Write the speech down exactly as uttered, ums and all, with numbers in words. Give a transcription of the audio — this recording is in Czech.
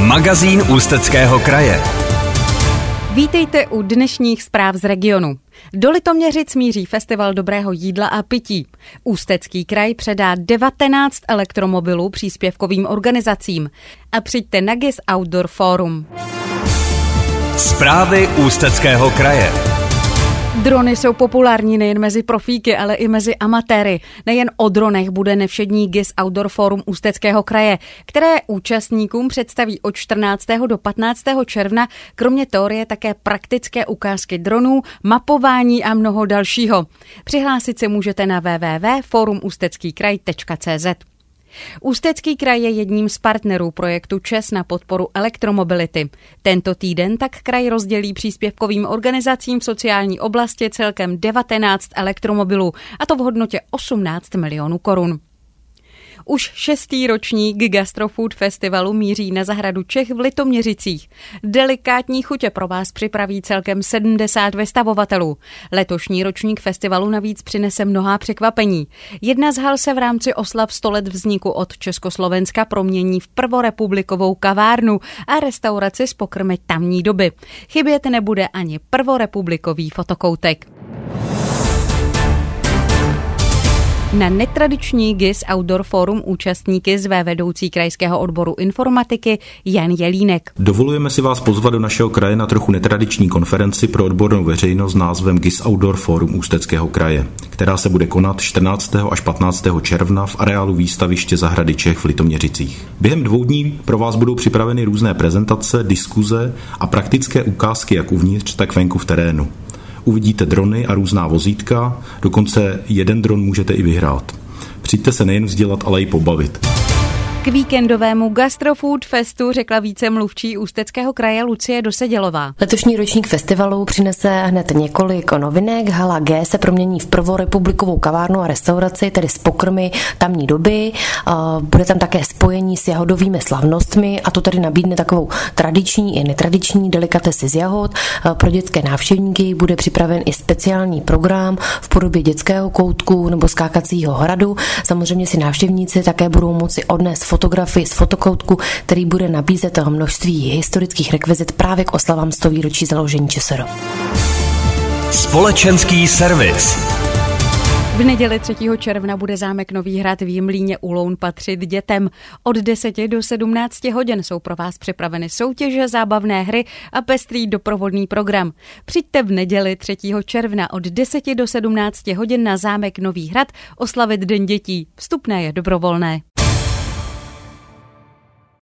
Magazín Ústeckého kraje. Vítejte u dnešních zpráv z regionu. Do Litoměřic míří festival dobrého jídla a pití. Ústecký kraj předá devatenáct elektromobilů příspěvkovým organizacím. A přijďte na G I S Outdoor Forum. Zprávy Ústeckého kraje. Drony jsou populární nejen mezi profíky, ale i mezi amatéry. Nejen o dronech bude nevšední G I S Outdoor Forum Ústeckého kraje, které účastníkům představí od čtrnáctého do patnáctého června, kromě teorie také praktické ukázky dronů, mapování a mnoho dalšího. Přihlásit se můžete na w w w tečka forum ústecký kraj tečka c z. Ústecký kraj je jedním z partnerů projektu ČES na podporu elektromobility. Tento týden tak kraj rozdělí příspěvkovým organizacím v sociální oblasti celkem devatenáct elektromobilů, a to v hodnotě osmnáct milionů korun. Už šestý ročník Gastrofood Festivalu míří na zahradu Čech v Litoměřicích. Delikátní chutě pro vás připraví celkem sedmdesát vystavovatelů. Letošní ročník festivalu navíc přinese mnohá překvapení. Jedna z hal se v rámci oslav sto let vzniku od Československa promění v prvorepublikovou kavárnu a restauraci s pokrmy tamní doby. Chybět nebude ani prvorepublikový fotokoutek. Na netradiční G I S Outdoor Forum účastníky zve vedoucí krajského odboru informatiky Jan Jelínek. Dovolujeme si vás pozvat do našeho kraje na trochu netradiční konferenci pro odbornou veřejnost s názvem G I S Outdoor Forum Ústeckého kraje, která se bude konat čtrnáctého až patnáctého června v areálu výstaviště Zahrady Čech v Litoměřicích. Během dvou dní pro vás budou připraveny různé prezentace, diskuze a praktické ukázky jak uvnitř, tak venku v terénu. Uvidíte drony a různá vozítka, dokonce jeden dron můžete i vyhrát. Přijďte se nejen vzdělat, ale i pobavit. K víkendovému Gastrofood Festu řekla vícemluvčí Ústeckého kraje Lucie Dosedělová. Letošní ročník festivalu přinese hned několik novinek. Hala G se promění v prvorepublikovou kavárnu a restauraci, tedy s pokrmy tamní doby. Bude tam také spojení s jahodovými slavnostmi, a to tedy nabídne takovou tradiční i netradiční delikatesy z jahod. Pro dětské návštěvníky bude připraven i speciální program v podobě dětského koutku nebo skákacího hradu. Samozřejmě si návštěvníci také budou moci odnést fotografii z fotokoutku, který bude nabízet množství historických rekvizit právě k oslavám sto výročí založení ČSR. Společenský servis. V neděli třetího června bude zámek Nový Hrad v Jimlíně u Loun patřit dětem. Od deseti do sedmnácti hodin jsou pro vás připraveny soutěže, zábavné hry a pestrý doprovodný program. Přijďte v neděli třetího června od deseti do sedmnácti hodin na zámek Nový Hrad oslavit Den dětí. Vstupné je dobrovolné.